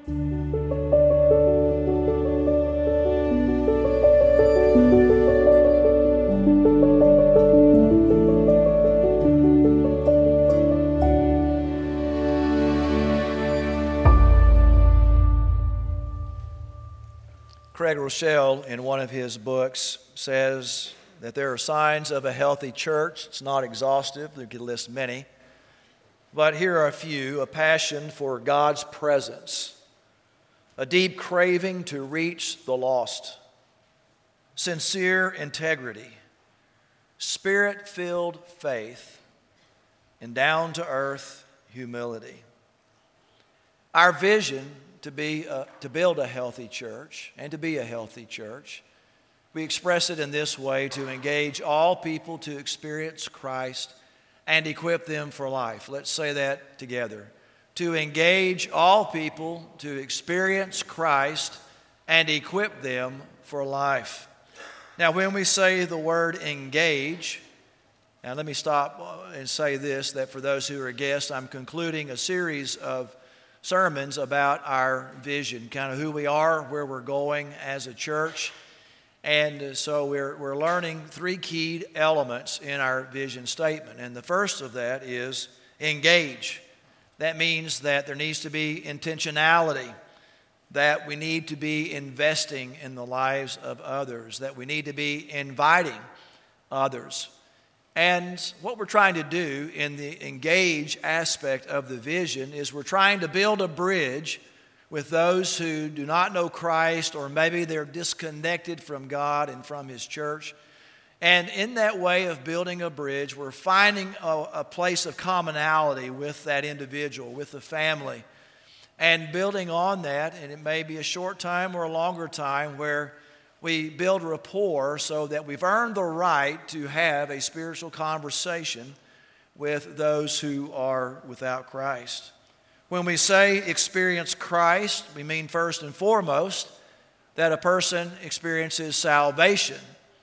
Craig Rochelle, in one of his books, says that there are signs of a healthy church. It's not exhaustive. They could list many. But here are a few: a passion for God's presence, a deep craving to reach the lost, sincere integrity, spirit-filled faith, and down-to-earth humility. Our vision to build a healthy church and to be a healthy church, we express it in this way: to engage all people to experience Christ and equip them for life. Let's say that together. To engage all people to experience Christ and equip them for life. Now, when we say the word engage, now let me stop and say this, that for those who are guests, I'm concluding a series of sermons about our vision, kind of who we are, where we're going as a church. And so we're learning three key elements in our vision statement. And the first of that is engage. That means that there needs to be intentionality, that we need to be investing in the lives of others, that we need to be inviting others. And what we're trying to do in the engage aspect of the vision is we're trying to build a bridge with those who do not know Christ, or maybe they're disconnected from God and from His church. And in that way of building a bridge, we're finding a place of commonality with that individual, with the family, and building on that. And it may be a short time or a longer time where we build rapport so that we've earned the right to have a spiritual conversation with those who are without Christ. When we say experience Christ, we mean first and foremost that a person experiences salvation,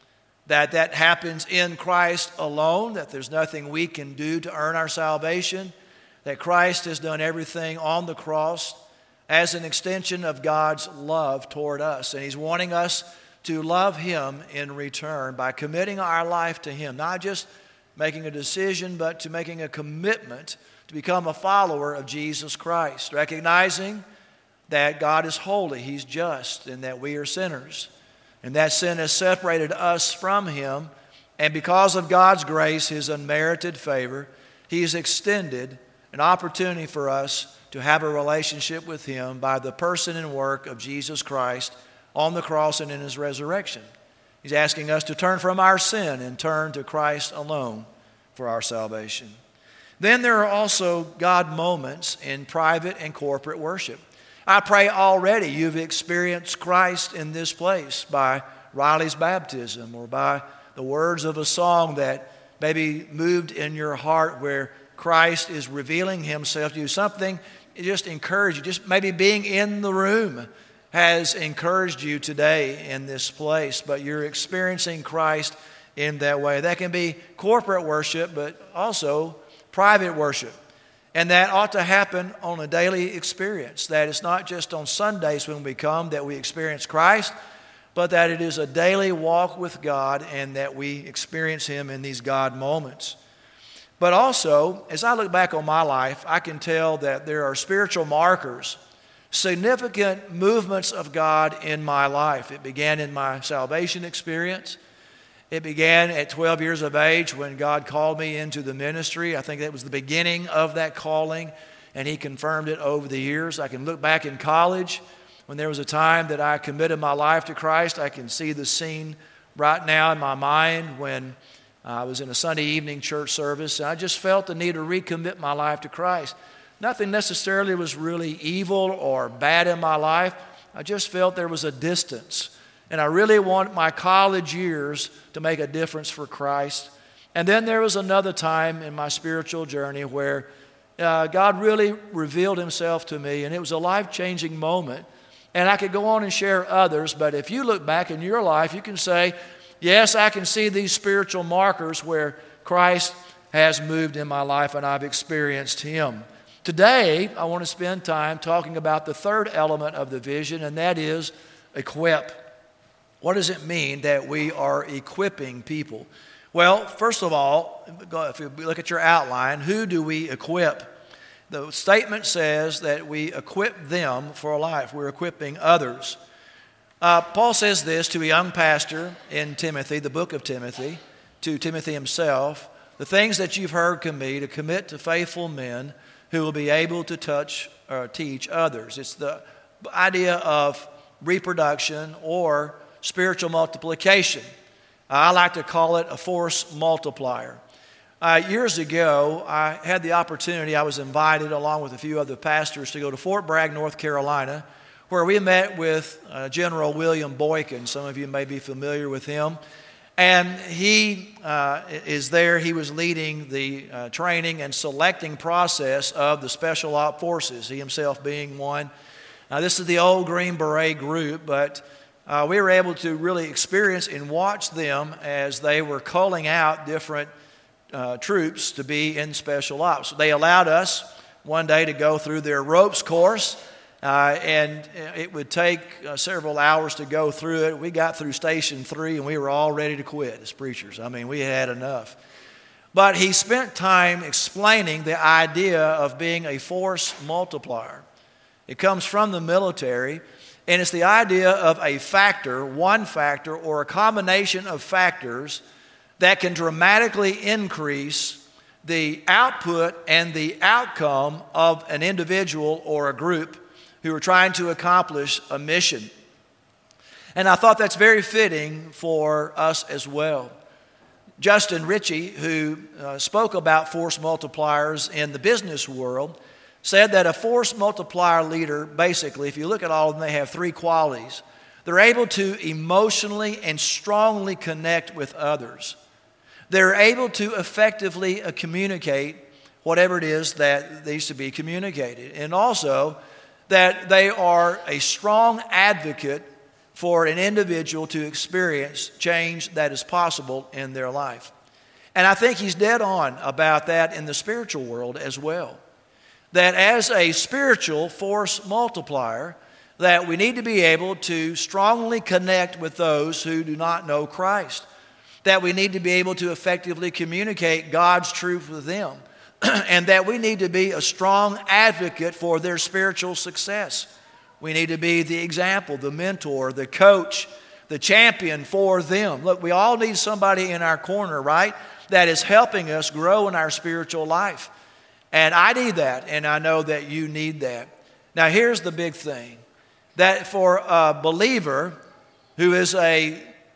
that happens in Christ alone, that there's nothing we can do to earn our salvation, that Christ has done everything on the cross as an extension of God's love toward us. And He's wanting us to love Him in return by committing our life to Him, not just making a decision, but to making a commitment to become a follower of Jesus Christ, recognizing that God is holy, He's just, and that we are sinners. And that sin has separated us from Him, and because of God's grace, His unmerited favor, He's extended an opportunity for us to have a relationship with Him by the person and work of Jesus Christ on the cross and in His resurrection. He's asking us to turn from our sin and turn to Christ alone for our salvation. Then there are also God moments in private and corporate worship. I pray already you've experienced Christ in this place by Riley's baptism, or by the words of a song that maybe moved in your heart where Christ is revealing Himself to you. Something just encouraged you. Just maybe being in the room has encouraged you today in this place, but you're experiencing Christ in that way. That can be corporate worship, but also private worship. And that ought to happen on a daily experience. That it's not just on Sundays when we come that we experience Christ, but that it is a daily walk with God and that we experience Him in these God moments. But also, as I look back on my life, I can tell that there are spiritual markers, significant movements of God in my life. It began in my salvation experience. It began at 12 years of age when God called me into the ministry. I think that was the beginning of that calling, and He confirmed it over the years. I can look back in college when there was a time that I committed my life to Christ. I can see the scene right now in my mind when I was in a Sunday evening church service, and I just felt the need to recommit my life to Christ. Nothing necessarily was really evil or bad in my life. I just felt there was a distance. And I really want my college years to make a difference for Christ. And then there was another time in my spiritual journey where God really revealed Himself to me, and it was a life-changing moment. And I could go on and share others, but if you look back in your life, you can say, yes, I can see these spiritual markers where Christ has moved in my life and I've experienced Him. Today, I want to spend time talking about the third element of the vision, and that is equip. What does it mean that we are equipping people? Well, first of all, if you look at your outline, who do we equip? The statement says that we equip them for life. We're equipping others. Paul says this to a young pastor in Timothy, the book of Timothy, to Timothy himself, the things that you've heard from me to commit to faithful men who will be able to teach others. It's the idea of reproduction or spiritual multiplication. I like to call it a force multiplier. Years ago, I had the opportunity, I was invited along with a few other pastors to go to Fort Bragg, North Carolina, where we met with General William Boykin. Some of you may be familiar with him. And he is there. He was leading the training and selecting process of the Special Op Forces, he himself being one. Now, this is the old Green Beret group, but we were able to really experience and watch them as they were culling out different troops to be in Special Ops. They allowed us one day to go through their ropes course, and it would take several hours to go through it. We got through Station 3 and we were all ready to quit as preachers. I mean, we had enough. But he spent time explaining the idea of being a force multiplier. It comes from the military, and it's the idea of a factor, one factor, or a combination of factors that can dramatically increase the output and the outcome of an individual or a group who are trying to accomplish a mission. And I thought that's very fitting for us as well. Justin Ritchie, who spoke about force multipliers in the business world, said that a force multiplier leader, basically, if you look at all of them, they have three qualities. They're able to emotionally and strongly connect with others. They're able to effectively communicate whatever it is that needs to be communicated. And also, that they are a strong advocate for an individual to experience change that is possible in their life. And I think he's dead on about that in the spiritual world as well. That as a spiritual force multiplier, that we need to be able to strongly connect with those who do not know Christ. That we need to be able to effectively communicate God's truth with them. And that we need to be a strong advocate for their spiritual success. We need to be the example, the mentor, the coach, the champion for them. Look, we all need somebody in our corner, right, that is helping us grow in our spiritual life. And I need that, and I know that you need that. Now, here's the big thing. That for a believer who is a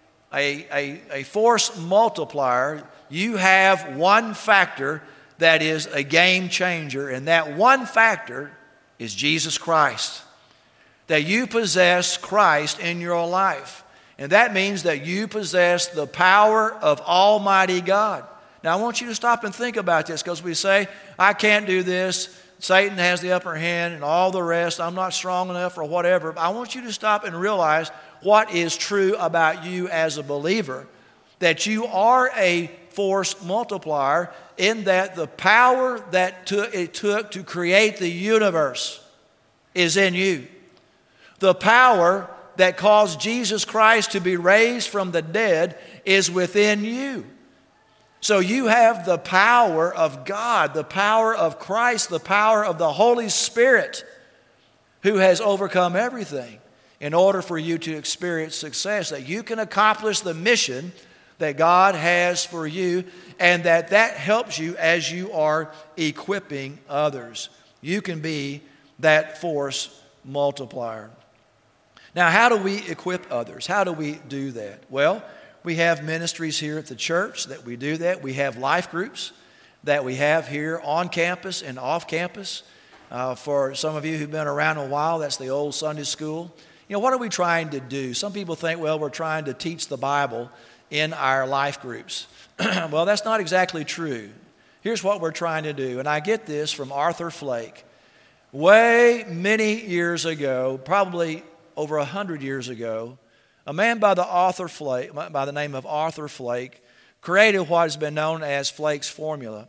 force multiplier, you have one factor that is a game changer, and that one factor is Jesus Christ. That you possess Christ in your life. And that means that you possess the power of Almighty God. Now, I want you to stop and think about this, because we say, I can't do this, Satan has the upper hand, and all the rest, I'm not strong enough or whatever. But I want you to stop and realize what is true about you as a believer. That you are a force multiplier, in that the power that it took to create the universe is in you. The power that caused Jesus Christ to be raised from the dead is within you. So you have the power of God, the power of Christ, the power of the Holy Spirit, who has overcome everything in order for you to experience success, that you can accomplish the mission that God has for you, and that helps you as you are equipping others. You can be that force multiplier. Now, how do we equip others? How do we do that? Well, we have ministries here at the church that we do that. We have life groups that we have here on campus and off campus. For some of you who've been around a while, that's the old Sunday school. You know, what are we trying to do? Some people think, well, we're trying to teach the Bible in our life groups. Well, that's not exactly true. Here's what we're trying to do, and I get this from Arthur Flake. Way many years ago, probably over 100 years ago, a man by the name of Arthur Flake created what has been known as Flake's formula.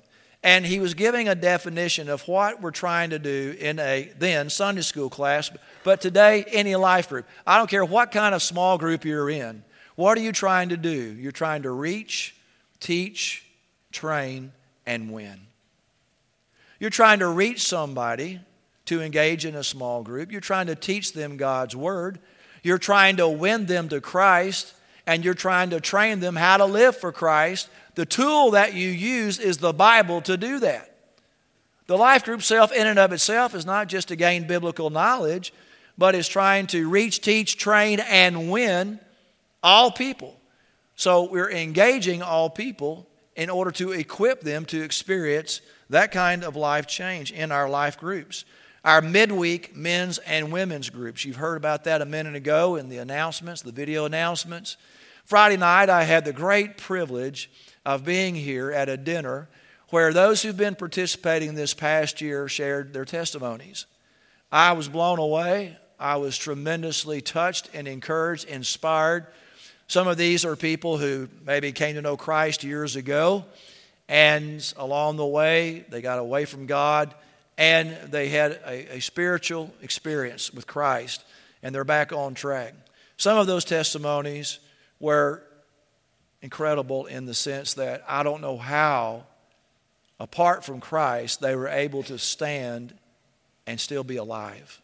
And he was giving a definition of what we're trying to do in a then Sunday school class, but today any life group. I don't care what kind of small group you're in. What are you trying to do? You're trying to reach, teach, train, and win. You're trying to reach somebody to engage in a small group. You're trying to teach them God's Word. You're trying to win them to Christ, and you're trying to train them how to live for Christ. The tool that you use is the Bible to do that. The life group self in and of itself is not just to gain biblical knowledge, but is trying to reach, teach, train, and win all people. So we're engaging all people in order to equip them to experience that kind of life change in our life groups. Our midweek men's and women's groups. You've heard about that a minute ago in the announcements, the video announcements. Friday night, I had the great privilege of being here at a dinner where those who've been participating this past year shared their testimonies. I was blown away. I was tremendously touched and encouraged, inspired. Some of these are people who maybe came to know Christ years ago, and along the way, they got away from God, and they had a spiritual experience with Christ, and they're back on track. Some of those testimonies were incredible in the sense that I don't know how, apart from Christ, they were able to stand and still be alive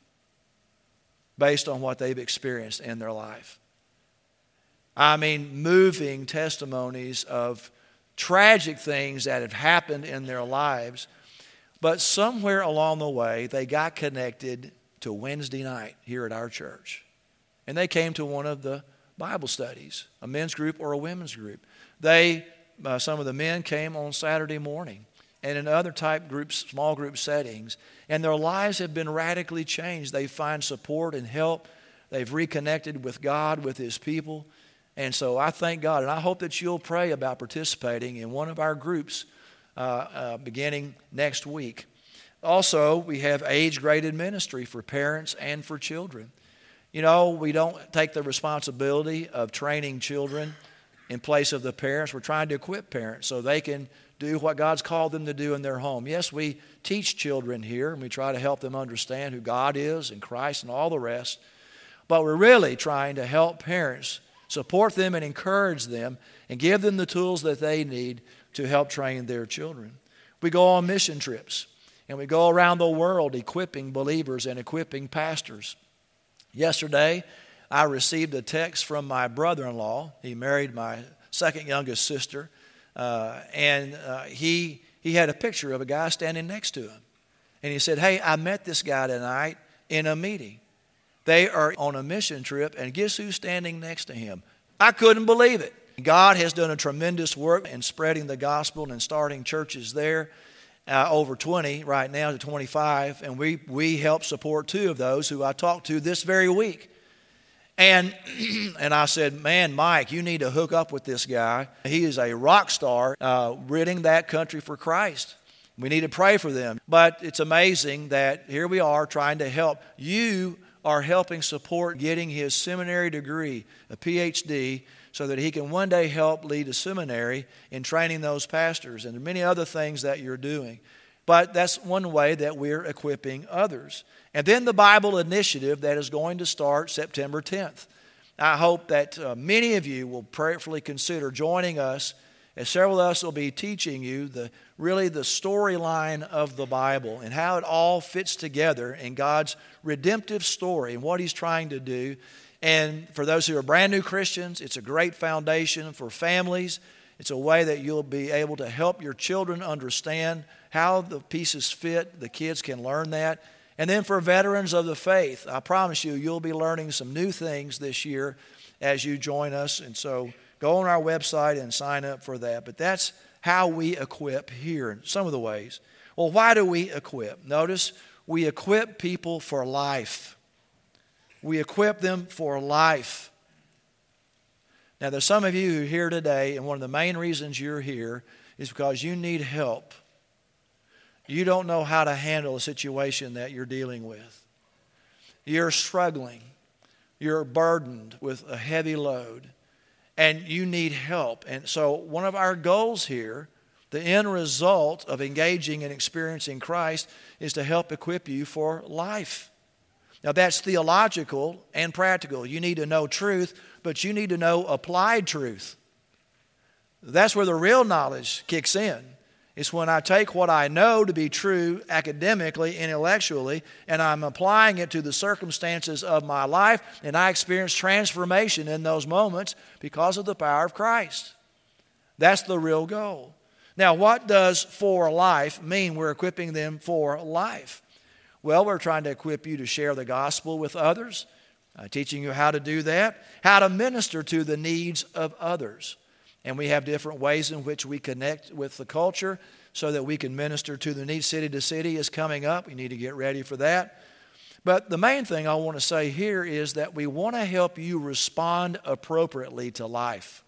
based on what they've experienced in their life. I mean, moving testimonies of tragic things that have happened in their lives, but somewhere along the way, they got connected to Wednesday night here at our church. And they came to one of the Bible studies, a men's group or a women's group. Some of the men came on Saturday morning and in other type groups, small group settings, and their lives have been radically changed. They find support and help. They've reconnected with God, with His people. And so I thank God, and I hope that you'll pray about participating in one of our groups beginning next week. Also, we have age-graded ministry for parents and for children. You know, we don't take the responsibility of training children in place of the parents. We're trying to equip parents so they can do what God's called them to do in their home. Yes, we teach children here, and we try to help them understand who God is and Christ and all the rest. But we're really trying to help parents, support them and encourage them, and give them the tools that they need to help train their children. We go on mission trips, and we go around the world equipping believers and equipping pastors. Yesterday, I received a text from my brother-in-law. He married my second youngest sister, and he had a picture of a guy standing next to him. And he said, "Hey, I met this guy tonight in a meeting. They are on a mission trip, and guess who's standing next to him?" I couldn't believe it. God has done a tremendous work in spreading the gospel and starting churches there, over 20 right now to 25, and we help support 2 of those who I talked to this very week. And I said, "Man, Mike, you need to hook up with this guy. He is a rock star, ridding that country for Christ. We need to pray for them." But it's amazing that here we are trying to help. You are helping support getting his seminary degree, a PhD, so that he can one day help lead a seminary in training those pastors. And there are many other things that you're doing. But that's one way that we're equipping others. And then the Bible Initiative that is going to start September 10th. I hope that many of you will prayerfully consider joining us, as several of us will be teaching you the storyline of the Bible and how it all fits together in God's redemptive story and what He's trying to do. And for those who are brand new Christians, it's a great foundation. For families, it's a way that you'll be able to help your children understand how the pieces fit. The kids can learn that. And then for veterans of the faith, I promise you, you'll be learning some new things this year as you join us. And so go on our website and sign up for that. But that's how we equip here in some of the ways. Well, why do we equip? Notice, we equip people for life. We equip them for life. Now, there's some of you who are here today, and one of the main reasons you're here is because you need help. You don't know how to handle a situation that you're dealing with. You're struggling. You're burdened with a heavy load, and you need help. And so one of our goals here The end result of engaging and experiencing Christ is to help equip you for life. Now that's theological and practical. You need to know truth, but you need to know applied truth. That's where the real knowledge kicks in. It's when I take what I know to be true academically, intellectually, and I'm applying it to the circumstances of my life, and I experience transformation in those moments because of the power of Christ. That's the real goal. Now, what does for life mean? We're equipping them for life. Well, we're trying to equip you to share the gospel with others, teaching you how to do that, how to minister to the needs of others. And we have different ways in which we connect with the culture so that we can minister to the needs. City to City is coming up. We need to get ready for that. But the main thing I want to say here is that we want to help you respond appropriately to life.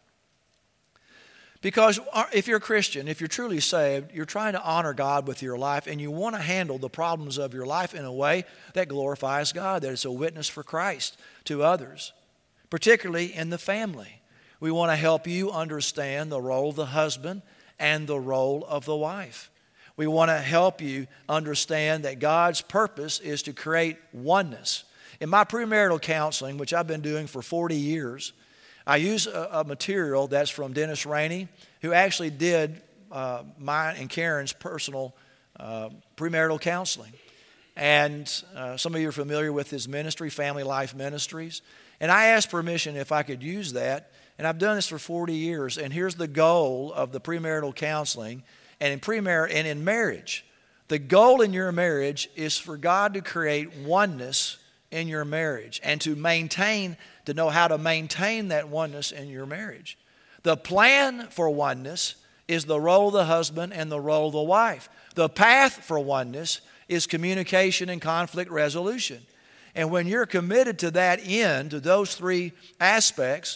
Because if you're a Christian, if you're truly saved, you're trying to honor God with your life, and you want to handle the problems of your life in a way that glorifies God, that it's a witness for Christ to others, particularly in the family. We want to help you understand the role of the husband and the role of the wife. We want to help you understand that God's purpose is to create oneness. In my premarital counseling, which I've been doing for 40 years, I use a material that's from Dennis Rainey, who actually did mine and Karen's personal premarital counseling. And some of you are familiar with his ministry, Family Life Ministries. And I asked permission if I could use that. And I've done this for 40 years. And here's the goal of the premarital counseling and in marriage. The goal in your marriage is for God to create oneness in your marriage and to know how to maintain that oneness in your marriage. The plan for oneness is the role of the husband and the role of the wife. The path for oneness is communication and conflict resolution. And when you're committed to that end, to those three aspects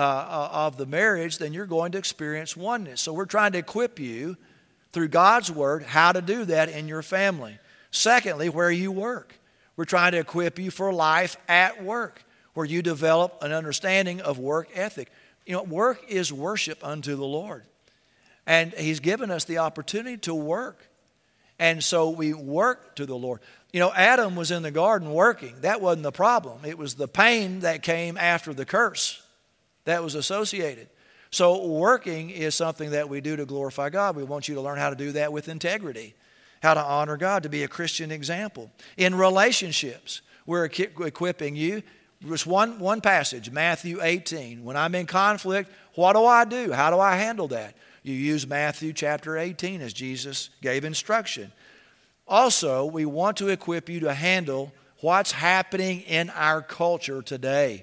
of the marriage, then you're going to experience oneness. So we're trying to equip you through God's Word how to do that in your family. Secondly, where you work. We're trying to equip you for life at work, where you develop an understanding of work ethic. You know, work is worship unto the Lord. And He's given us the opportunity to work. And so we work to the Lord. You know, Adam was in the garden working. That wasn't the problem. It was the pain that came after the curse that was associated. So working is something that we do to glorify God. We want you to learn how to do that with integrity, how to honor God, to be a Christian example. In relationships, we're equipping you. Just one passage, Matthew 18. When I'm in conflict, what do I do? How do I handle that? You use Matthew chapter 18 as Jesus gave instruction. Also, we want to equip you to handle what's happening in our culture today.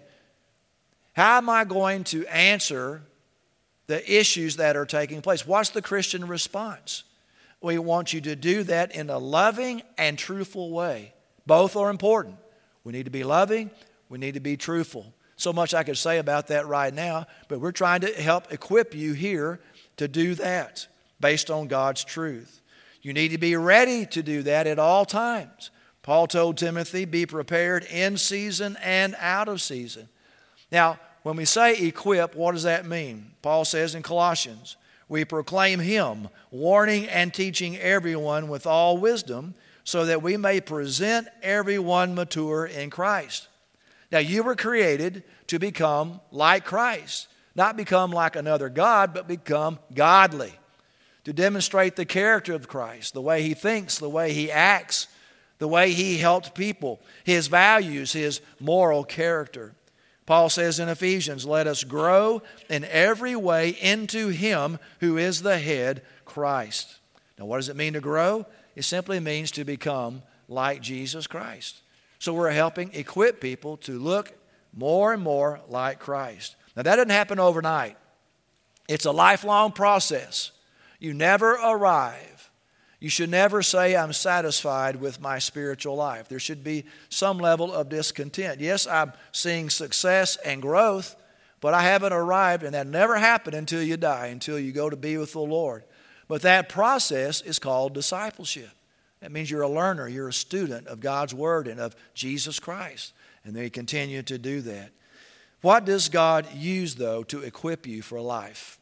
How am I going to answer the issues that are taking place? What's the Christian response? We want you to do that in a loving and truthful way. Both are important. We need to be loving. We need to be truthful. So much I could say about that right now, but we're trying to help equip you here to do that based on God's truth. You need to be ready to do that at all times. Paul told Timothy, be prepared in season and out of season. Now, when we say equip, what does that mean? Paul says in Colossians, we proclaim Him, warning and teaching everyone with all wisdom, so that we may present everyone mature in Christ. Now, you were created to become like Christ. Not become like another God, but become godly. To demonstrate the character of Christ, the way He thinks, the way He acts, the way He helped people, His values, His moral character. Paul says in Ephesians, let us grow in every way into Him who is the head, Christ. Now, what does it mean to grow? It simply means to become like Jesus Christ. So we're helping equip people to look more and more like Christ. Now, that doesn't happen overnight. It's a lifelong process. You never arrive. You should never say, I'm satisfied with my spiritual life. There should be some level of discontent. Yes, I'm seeing success and growth, but I haven't arrived, and that never happened until you die, until you go to be with the Lord. But that process is called discipleship. That means you're a learner, you're a student of God's Word and of Jesus Christ, and they continue to do that. What does God use, though, to equip you for life?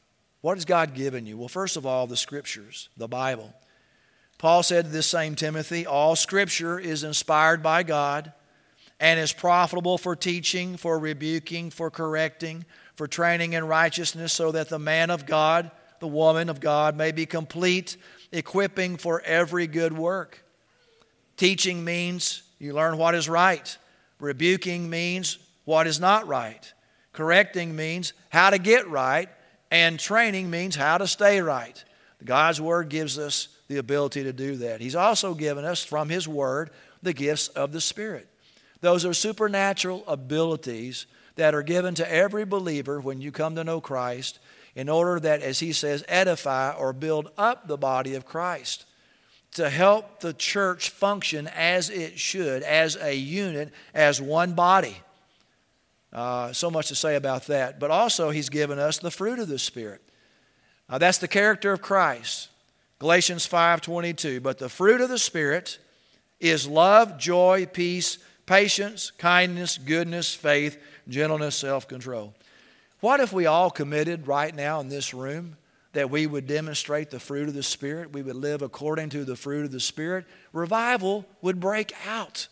What has God given you? Well, first of all, the Scriptures, the Bible. Paul said to this same Timothy, all Scripture is inspired by God and is profitable for teaching, for rebuking, for correcting, for training in righteousness, so that the man of God, the woman of God, may be complete, equipping for every good work. Teaching means you learn what is right. Rebuking means what is not right. Correcting means how to get right. And training means how to stay right. God's Word gives us the ability to do that. He's also given us from His Word the gifts of the Spirit. Those are supernatural abilities that are given to every believer when you come to know Christ, in order that, as he says, edify or build up the body of Christ, to help the church function as it should, as a unit, as one body. So much to say about that. But also He's given us the fruit of the Spirit. That's the character of Christ. Galatians 5:22. But the fruit of the Spirit is love, joy, peace, patience, kindness, goodness, faith, gentleness, self-control. What if we all committed right now in this room that we would demonstrate the fruit of the Spirit? We would live according to the fruit of the Spirit. Revival would break out.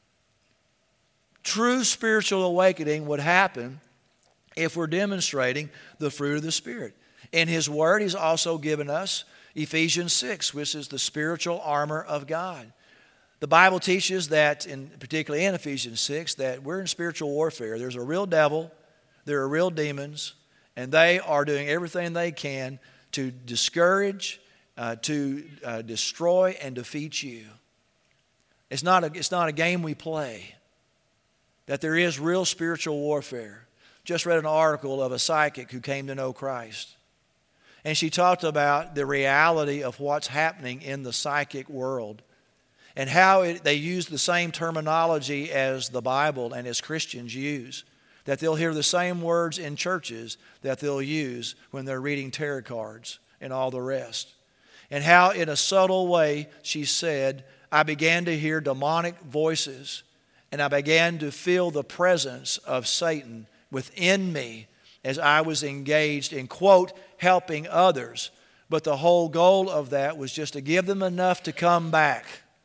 True spiritual awakening would happen if we're demonstrating the fruit of the Spirit. In His Word, He's also given us Ephesians 6, which is the spiritual armor of God. The Bible teaches that, particularly in Ephesians 6, that we're in spiritual warfare. There's a real devil, there are real demons, and they are doing everything they can to discourage, to destroy, and defeat you. It's not a game we play. That there is real spiritual warfare. Just read an article of a psychic who came to know Christ. And she talked about the reality of what's happening in the psychic world, and how they use the same terminology as the Bible and as Christians use. That they'll hear the same words in churches that they'll use when they're reading tarot cards and all the rest. And how in a subtle way, she said, I began to hear demonic voices, and I began to feel the presence of Satan within me as I was engaged in, quote, helping others. But the whole goal of that was just to give them enough to come back,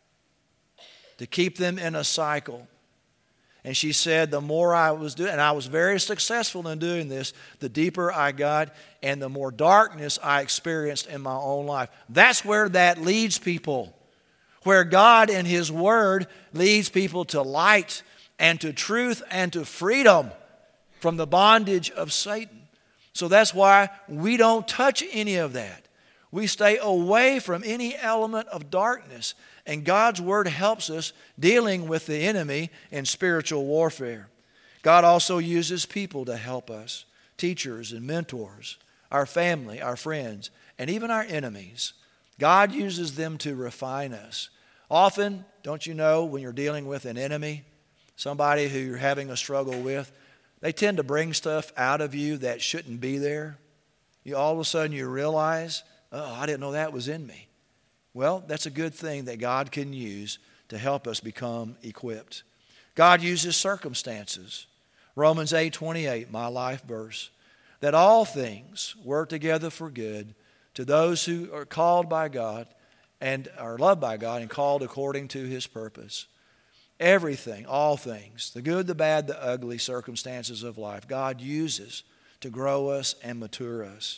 to keep them in a cycle. And she said the more I was doing, and I was very successful in doing this, the deeper I got and the more darkness I experienced in my own life. That's where that leads people. Where God in His Word leads people to light and to truth and to freedom from the bondage of Satan. So that's why we don't touch any of that. We stay away from any element of darkness. And God's Word helps us dealing with the enemy in spiritual warfare. God also uses people to help us. Teachers and mentors, our family, our friends, and even our enemies. God uses them to refine us. Often, don't you know, when you're dealing with an enemy, somebody who you're having a struggle with, they tend to bring stuff out of you that shouldn't be there. All of a sudden you realize, oh, I didn't know that was in me. Well, that's a good thing that God can use to help us become equipped. God uses circumstances. Romans 8:28, my life verse, that all things work together for good to those who are called by God and are loved by God and called according to His purpose. Everything, all things, the good, the bad, the ugly circumstances of life, God uses to grow us and mature us.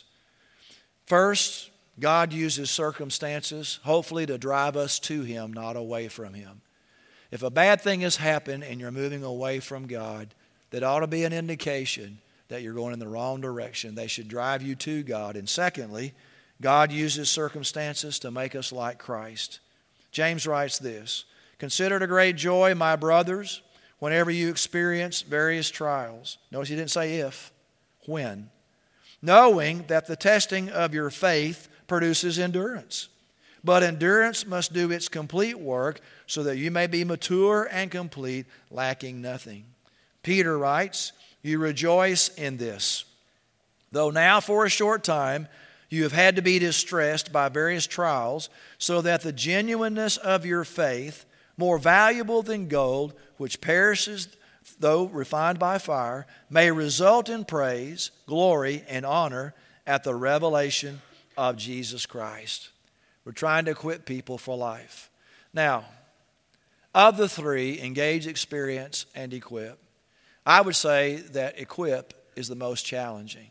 First, God uses circumstances, hopefully to drive us to Him, not away from Him. If a bad thing has happened and you're moving away from God, that ought to be an indication that you're going in the wrong direction. They should drive you to God. And secondly, God uses circumstances to make us like Christ. James writes this, consider it a great joy, my brothers, whenever you experience various trials. Notice he didn't say if, when. Knowing that the testing of your faith produces endurance. But endurance must do its complete work so that you may be mature and complete, lacking nothing. Peter writes, you rejoice in this, though now for a short time you have had to be distressed by various trials, so that the genuineness of your faith, more valuable than gold, which perishes though refined by fire, may result in praise, glory, and honor at the revelation of Jesus Christ. We're trying to equip people for life. Now, of the three, engage, experience, and equip, I would say that equip is the most challenging.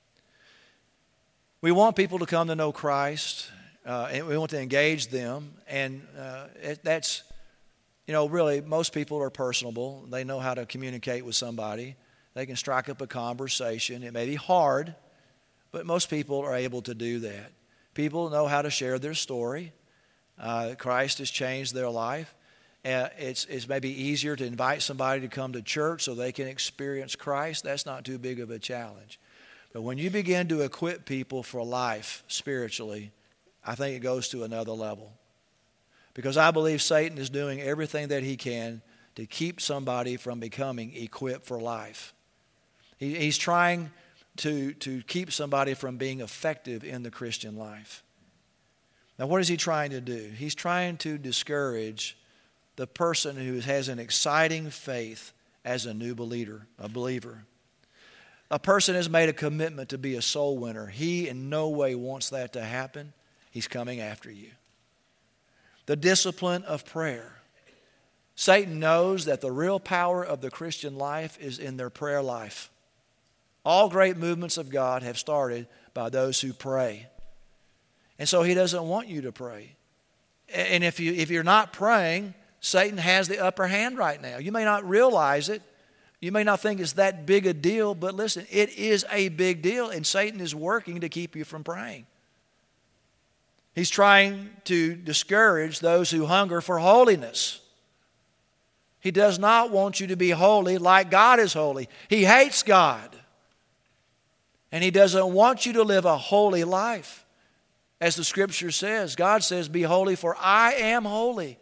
We want people to come to know Christ, and we want to engage them, and that's, really most people are personable. They know how to communicate with somebody. They can strike up a conversation. It may be hard, but most people are able to do that. People know how to share their story. Christ has changed their life. It's maybe easier to invite somebody to come to church so they can experience Christ. That's not too big of a challenge. But when you begin to equip people for life spiritually, I think it goes to another level. Because I believe Satan is doing everything that he can to keep somebody from becoming equipped for life. He's trying to keep somebody from being effective in the Christian life. Now, what is he trying to do? He's trying to discourage the person who has an exciting faith as a new believer, a believer. A person has made a commitment to be a soul winner. He in no way wants that to happen. He's coming after you. The discipline of prayer. Satan knows that the real power of the Christian life is in their prayer life. All great movements of God have started by those who pray. And so he doesn't want you to pray. And if you're not praying, Satan has the upper hand right now. You may not realize it. You may not think it's that big a deal, but listen, it is a big deal, and Satan is working to keep you from praying. He's trying to discourage those who hunger for holiness. He does not want you to be holy like God is holy. He hates God. And he doesn't want you to live a holy life. As the Scripture says, God says, "Be holy, for I am holy."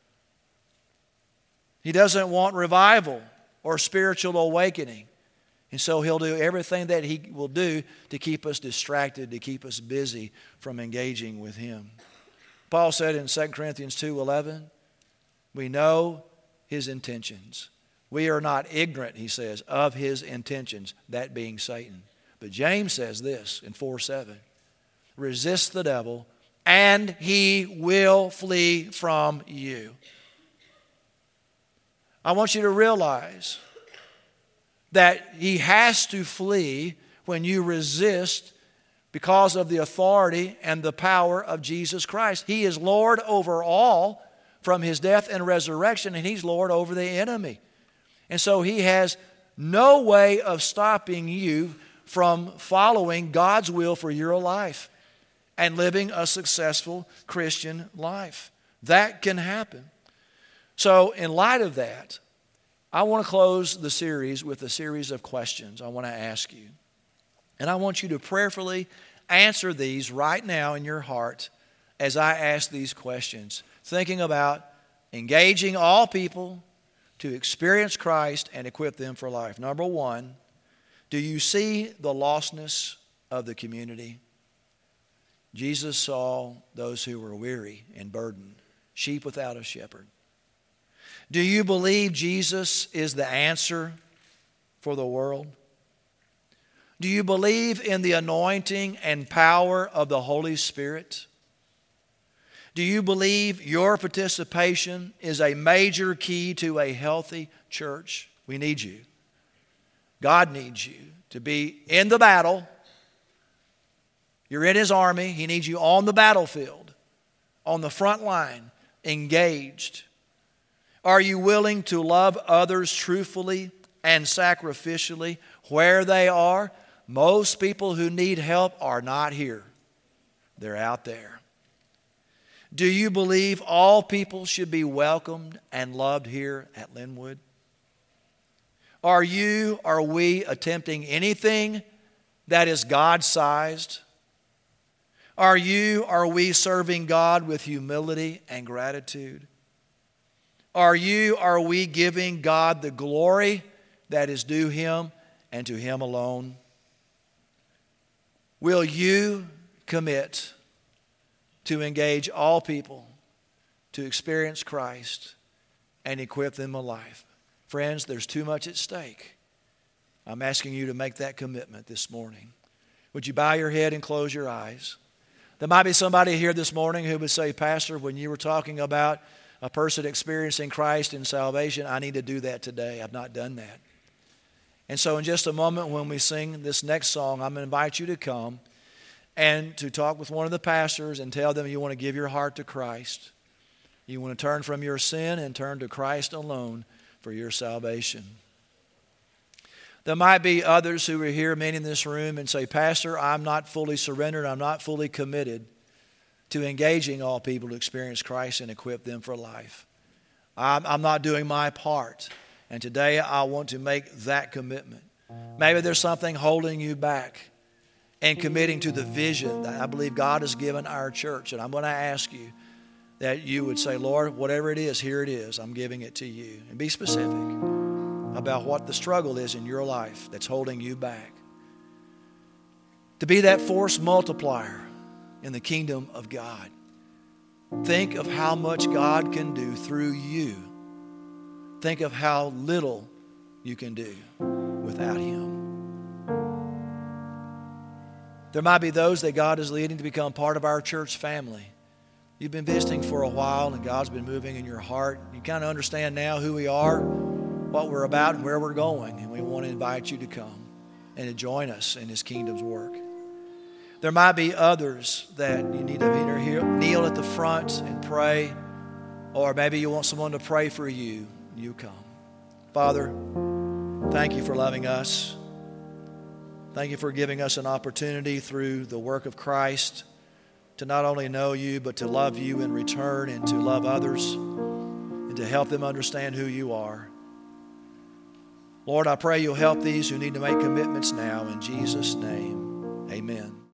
He doesn't want revival or spiritual awakening. And so he'll do everything that he will do to keep us distracted, to keep us busy from engaging with him. Paul said in 2 Corinthians 2:11, we know his intentions. We are not ignorant, he says, of his intentions, that being Satan. But James says this in 4:7, resist the devil and he will flee from you. I want you to realize that he has to flee when you resist because of the authority and the power of Jesus Christ. He is Lord over all from his death and resurrection, and he's Lord over the enemy. And so he has no way of stopping you from following God's will for your life and living a successful Christian life. That can happen. So in light of that, I want to close the series with a series of questions I want to ask you. And I want you to prayerfully answer these right now in your heart as I ask these questions, thinking about engaging all people to experience Christ and equip them for life. Number one, do you see the lostness of the community? Jesus saw those who were weary and burdened, sheep without a shepherd. Do you believe Jesus is the answer for the world? Do you believe in the anointing and power of the Holy Spirit? Do you believe your participation is a major key to a healthy church? We need you. God needs you to be in the battle. You're in His army. He needs you on the battlefield, on the front line, engaged. Are you willing to love others truthfully and sacrificially where they are? Most people who need help are not here. They're out there. Do you believe all people should be welcomed and loved here at Linwood? Are we attempting anything that is God-sized? Are we serving God with humility and gratitude? Are we giving God the glory that is due Him and to Him alone? Will you commit to engage all people to experience Christ and equip them a life? Friends, there's too much at stake. I'm asking you to make that commitment this morning. Would you bow your head and close your eyes? There might be somebody here this morning who would say, Pastor, when you were talking about a person experiencing Christ in salvation, I need to do that today. I've not done that. And so in just a moment when we sing this next song, I'm going to invite you to come and to talk with one of the pastors and tell them you want to give your heart to Christ. You want to turn from your sin and turn to Christ alone for your salvation. There might be others who are here, many in this room, and say, Pastor, I'm not fully surrendered. I'm not fully committed to engaging all people to experience Christ and equip them for life. I'm not doing my part. And today I want to make that commitment. Maybe there's something holding you back and committing to the vision that I believe God has given our church. And I'm going to ask you that you would say, Lord, whatever it is, here it is. I'm giving it to you. And be specific about what the struggle is in your life that's holding you back. To be that force multiplier in the kingdom of God. Think of how much God can do through you. Think of how little you can do without Him. There might be those that God is leading to become part of our church family. You've been visiting for a while and God's been moving in your heart. You kind of understand now who we are, what we're about, and where we're going. And we want to invite you to come and to join us in His kingdom's work. There might be others that you need to either kneel at the front and pray, or maybe you want someone to pray for you. You come. Father, thank you for loving us. Thank you for giving us an opportunity through the work of Christ to not only know you, but to love you in return and to love others and to help them understand who you are. Lord, I pray you'll help these who need to make commitments now. In Jesus' name, amen.